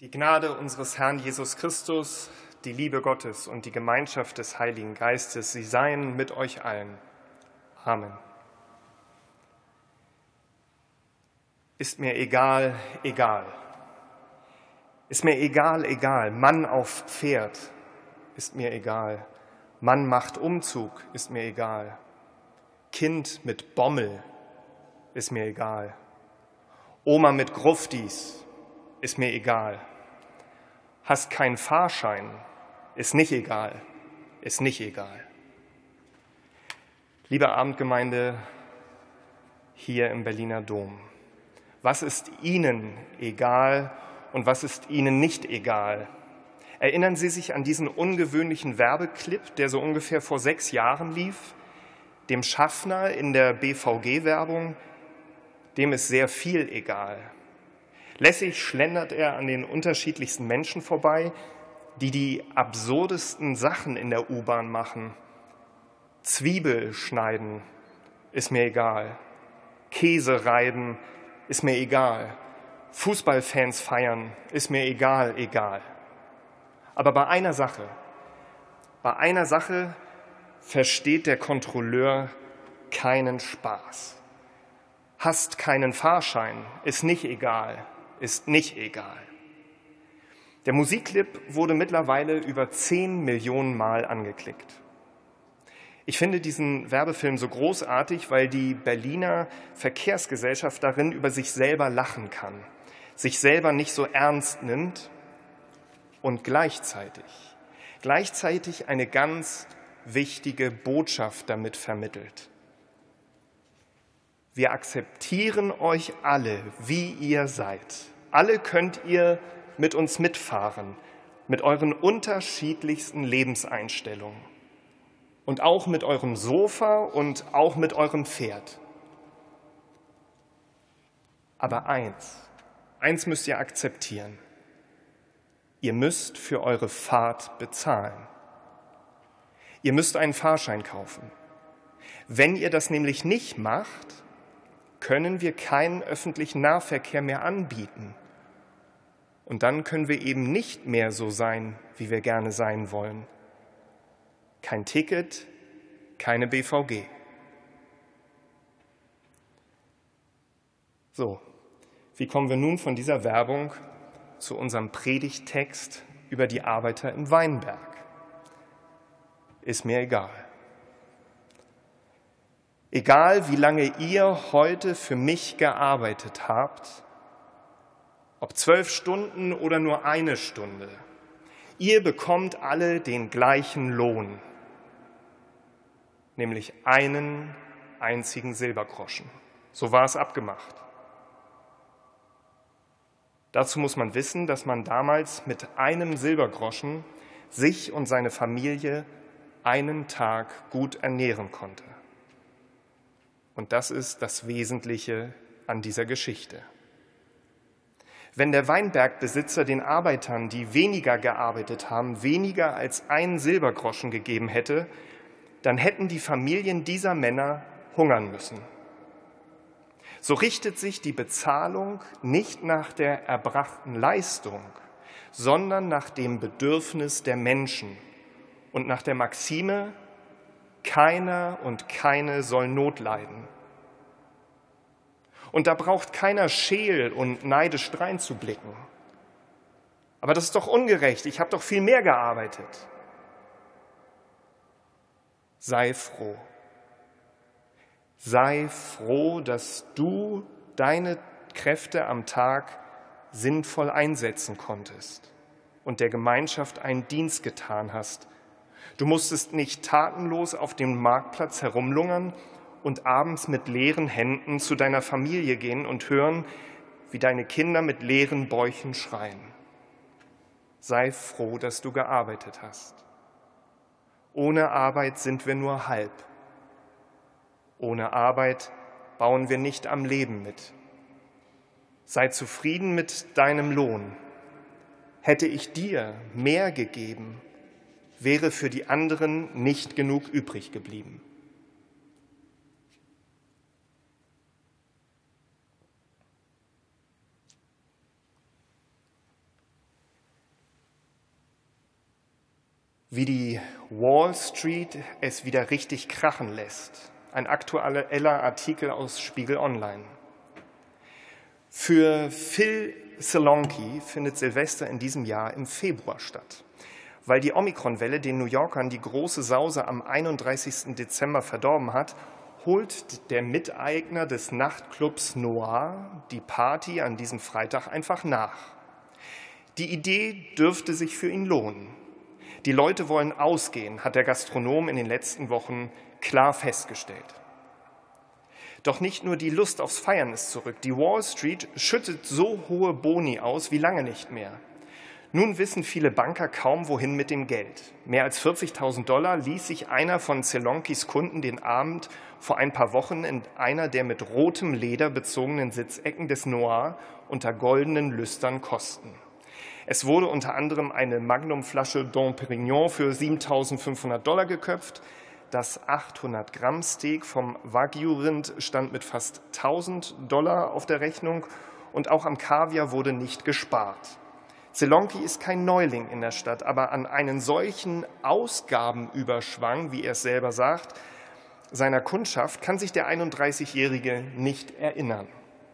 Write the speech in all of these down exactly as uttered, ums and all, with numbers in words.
Die Gnade unseres Herrn Jesus Christus, die Liebe Gottes und die Gemeinschaft des Heiligen Geistes, sie seien mit euch allen. Amen. Ist mir egal, egal. Ist mir egal, egal. Mann auf Pferd, ist mir egal. Mann macht Umzug, ist mir egal. Kind mit Bommel, ist mir egal. Oma mit Gruftis, ist mir egal. Hast keinen Fahrschein, ist nicht egal, ist nicht egal. Liebe Abendgemeinde hier im Berliner Dom, was ist Ihnen egal und was ist Ihnen nicht egal? Erinnern Sie sich an diesen ungewöhnlichen Werbeclip, der so ungefähr vor sechs Jahren lief? Dem Schaffner in der B V G-Werbung, dem ist sehr viel egal. Lässig schlendert er an den unterschiedlichsten Menschen vorbei, die die absurdesten Sachen in der U-Bahn machen. Zwiebel schneiden, ist mir egal. Käse reiben, ist mir egal. Fußballfans feiern, ist mir egal, egal. Aber bei einer Sache, bei einer Sache versteht der Kontrolleur keinen Spaß. Hast keinen Fahrschein, ist nicht egal, ist nicht egal. Der Musikclip wurde mittlerweile über zehn Millionen Mal angeklickt. Ich finde diesen Werbefilm so großartig, weil die Berliner Verkehrsgesellschaft darin über sich selber lachen kann, sich selber nicht so ernst nimmt und gleichzeitig, gleichzeitig eine ganz wichtige Botschaft damit vermittelt. Wir akzeptieren euch alle, wie ihr seid. Alle könnt ihr mit uns mitfahren, mit euren unterschiedlichsten Lebenseinstellungen und auch mit eurem Sofa und auch mit eurem Pferd. Aber eins, eins müsst ihr akzeptieren. Ihr müsst für eure Fahrt bezahlen. Ihr müsst einen Fahrschein kaufen. Wenn ihr das nämlich nicht macht, können wir keinen öffentlichen Nahverkehr mehr anbieten. Und dann können wir eben nicht mehr so sein, wie wir gerne sein wollen. Kein Ticket, keine B V G. So, wie kommen wir nun von dieser Werbung zu unserem Predigttext über die Arbeiter im Weinberg? Ist mir egal. Egal, wie lange ihr heute für mich gearbeitet habt, ob zwölf Stunden oder nur eine Stunde, ihr bekommt alle den gleichen Lohn, nämlich einen einzigen Silbergroschen. So war es abgemacht. Dazu muss man wissen, dass man damals mit einem Silbergroschen sich und seine Familie einen Tag gut ernähren konnte. Und das ist das Wesentliche an dieser Geschichte. Wenn der Weinbergbesitzer den Arbeitern, die weniger gearbeitet haben, weniger als einen Silbergroschen gegeben hätte, dann hätten die Familien dieser Männer hungern müssen. So richtet sich die Bezahlung nicht nach der erbrachten Leistung, sondern nach dem Bedürfnis der Menschen und nach der Maxime, keiner und keine soll Not leiden. Und da braucht keiner scheel und neidisch dreinzublicken. Aber das ist doch ungerecht, ich habe doch viel mehr gearbeitet. Sei froh. Sei froh, dass du deine Kräfte am Tag sinnvoll einsetzen konntest und der Gemeinschaft einen Dienst getan hast. Du musstest nicht tatenlos auf dem Marktplatz herumlungern und abends mit leeren Händen zu deiner Familie gehen und hören, wie deine Kinder mit leeren Bäuchen schreien. Sei froh, dass du gearbeitet hast. Ohne Arbeit sind wir nur halb. Ohne Arbeit bauen wir nicht am Leben mit. Sei zufrieden mit deinem Lohn. Hätte ich dir mehr gegeben, wäre für die anderen nicht genug übrig geblieben. wie die Wall Street es wieder richtig krachen lässt. Ein aktueller Artikel aus Spiegel Online. Für Phil Salonki findet Silvester in diesem Jahr im Februar statt. Weil die Omikron-Welle den New Yorkern die große Sause am einunddreißigsten Dezember verdorben hat, holt der Miteigner des Nachtclubs Noir die Party an diesem Freitag einfach nach. Die Idee dürfte sich für ihn lohnen. Die Leute wollen ausgehen, hat der Gastronom in den letzten Wochen klar festgestellt. Doch nicht nur die Lust aufs Feiern ist zurück. Die Wall Street schüttet so hohe Boni aus wie lange nicht mehr. Nun wissen viele Banker kaum, wohin mit dem Geld. Mehr als vierzigtausend Dollar ließ sich einer von Celonkis Kunden den Abend vor ein paar Wochen in einer der mit rotem Leder bezogenen Sitzecken des Noir unter goldenen Lüstern kosten. Es wurde unter anderem eine Magnumflasche Dom Pérignon für siebentausendfünfhundert Dollar geköpft. Das achthundert Gramm Steak vom Wagyu-Rind stand mit fast tausend Dollar auf der Rechnung und auch am Kaviar wurde nicht gespart. Zelonki ist kein Neuling in der Stadt, aber an einen solchen Ausgabenüberschwang, wie er es selber sagt, seiner Kundschaft kann sich der einunddreißigjährige nicht erinnern.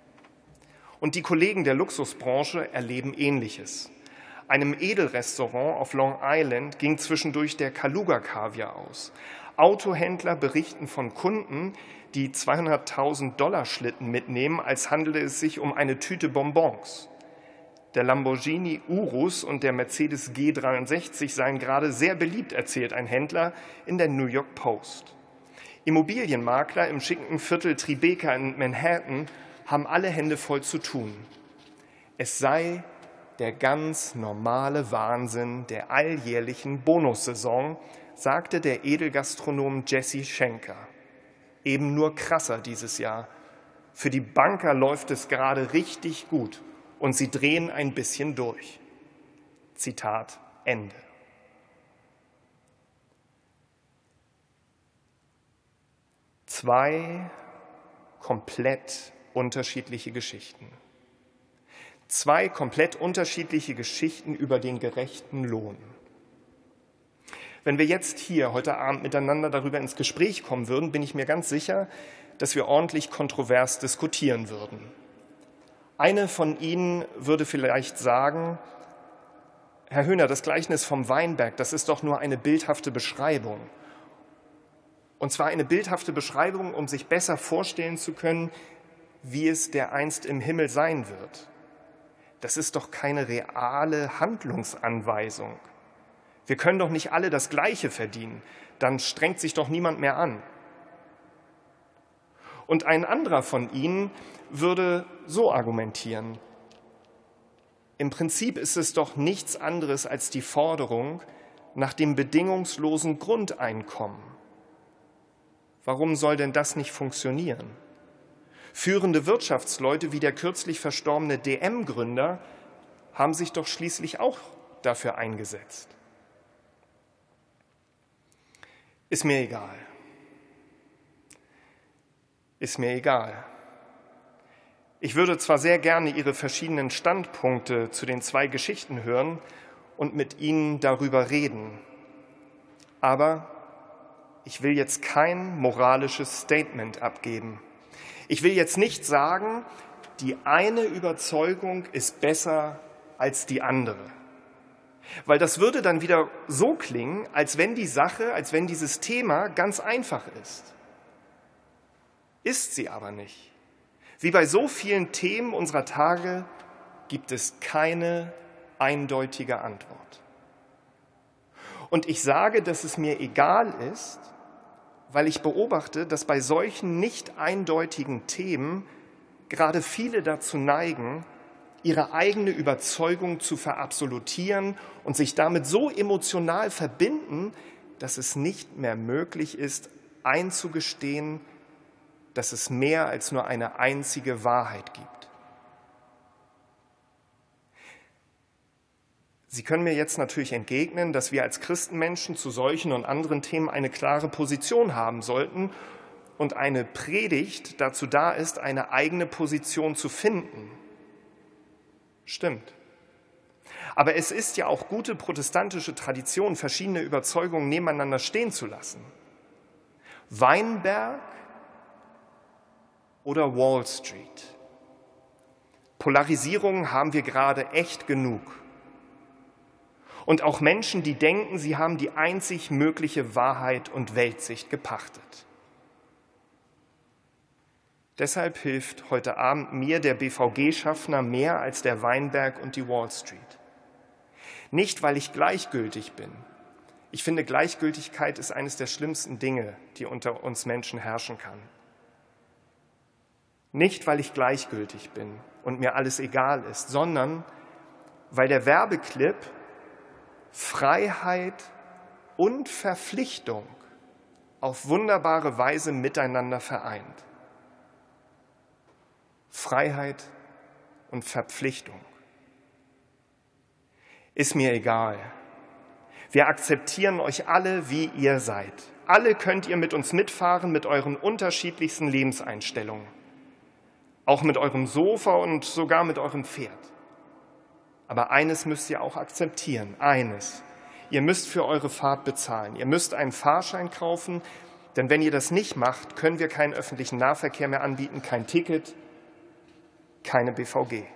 Und die Kollegen der Luxusbranche erleben Ähnliches. Einem Edelrestaurant auf Long Island ging zwischendurch der Kaluga-Kaviar aus. Autohändler berichten von Kunden, die zweihunderttausend Dollar Schlitten mitnehmen, als handele es sich um eine Tüte Bonbons. Der Lamborghini Urus und der Mercedes G dreiundsechzig seien gerade sehr beliebt, erzählt ein Händler in der New York Post. Immobilienmakler im schicken Viertel Tribeca in Manhattan haben alle Hände voll zu tun. Es sei der ganz normale Wahnsinn der alljährlichen Bonussaison, sagte der Edelgastronom Jesse Schenker. Eben nur krasser dieses Jahr. Für die Banker läuft es gerade richtig gut und sie drehen ein bisschen durch. Zitat Ende. Zwei komplett unterschiedliche Geschichten. Zwei komplett unterschiedliche Geschichten über den gerechten Lohn. Wenn wir jetzt hier heute Abend miteinander darüber ins Gespräch kommen würden, bin ich mir ganz sicher, dass wir ordentlich kontrovers diskutieren würden. Eine von Ihnen würde vielleicht sagen, Herr Höhner, das Gleichnis vom Weinberg, das ist doch nur eine bildhafte Beschreibung. Und zwar eine bildhafte Beschreibung, um sich besser vorstellen zu können, wie es dereinst im Himmel sein wird. Das ist doch keine reale Handlungsanweisung. Wir können doch nicht alle das Gleiche verdienen, dann strengt sich doch niemand mehr an. Und ein anderer von Ihnen würde so argumentieren. Im Prinzip ist es doch nichts anderes als die Forderung nach dem bedingungslosen Grundeinkommen. Warum soll denn das nicht funktionieren? Führende Wirtschaftsleute wie der kürzlich verstorbene D M-Gründer haben sich doch schließlich auch dafür eingesetzt. Ist mir egal. Ist mir egal. Ich würde zwar sehr gerne Ihre verschiedenen Standpunkte zu den zwei Geschichten hören und mit Ihnen darüber reden, aber ich will jetzt kein moralisches Statement abgeben. Ich will jetzt nicht sagen, die eine Überzeugung ist besser als die andere. Weil das würde dann wieder so klingen, als wenn die Sache, als wenn dieses Thema ganz einfach ist. Ist sie aber nicht. Wie bei so vielen Themen unserer Tage gibt es keine eindeutige Antwort. Und ich sage, dass es mir egal ist, weil ich beobachte, dass bei solchen nicht eindeutigen Themen gerade viele dazu neigen, ihre eigene Überzeugung zu verabsolutieren und sich damit so emotional verbinden, dass es nicht mehr möglich ist, einzugestehen, dass es mehr als nur eine einzige Wahrheit gibt. Sie können mir jetzt natürlich entgegnen, dass wir als Christenmenschen zu solchen und anderen Themen eine klare Position haben sollten und eine Predigt dazu da ist, eine eigene Position zu finden. Stimmt. Aber es ist ja auch gute protestantische Tradition, verschiedene Überzeugungen nebeneinander stehen zu lassen. Weinberg oder Wall Street? Polarisierungen haben wir gerade echt genug. Und auch Menschen, die denken, sie haben die einzig mögliche Wahrheit und Weltsicht gepachtet. Deshalb hilft heute Abend mir der B V G-Schaffner mehr als der Weinberg und die Wall Street. Nicht, weil ich gleichgültig bin. Ich finde, Gleichgültigkeit ist eines der schlimmsten Dinge, die unter uns Menschen herrschen kann. Nicht, weil ich gleichgültig bin und mir alles egal ist, sondern weil der Werbeclip Freiheit und Verpflichtung auf wunderbare Weise miteinander vereint. Freiheit und Verpflichtung. Ist mir egal. Wir akzeptieren euch alle, wie ihr seid. Alle könnt ihr mit uns mitfahren mit euren unterschiedlichsten Lebenseinstellungen. Auch mit eurem Sofa und sogar mit eurem Pferd. Aber eines müsst ihr auch akzeptieren, eines. Ihr müsst für eure Fahrt bezahlen. Ihr müsst einen Fahrschein kaufen, denn wenn ihr das nicht macht, können wir keinen öffentlichen Nahverkehr mehr anbieten, kein Ticket, keine B V G.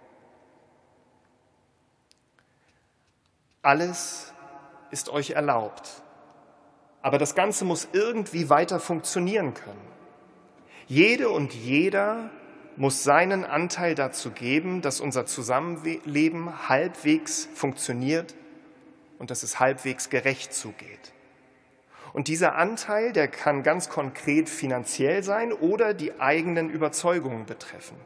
Alles ist euch erlaubt, aber das Ganze muss irgendwie weiter funktionieren können. Jede und jeder muss seinen Anteil dazu geben, dass unser Zusammenleben halbwegs funktioniert und dass es halbwegs gerecht zugeht. Und dieser Anteil, der kann ganz konkret finanziell sein oder die eigenen Überzeugungen betreffen.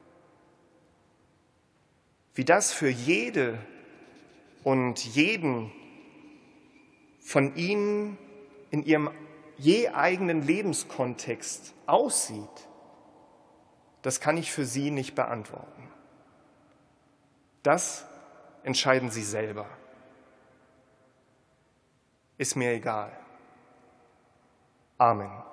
Wie das für jede und jeden von Ihnen in ihrem je eigenen Lebenskontext aussieht, das kann ich für Sie nicht beantworten. Das entscheiden Sie selber. Ist mir egal. Amen.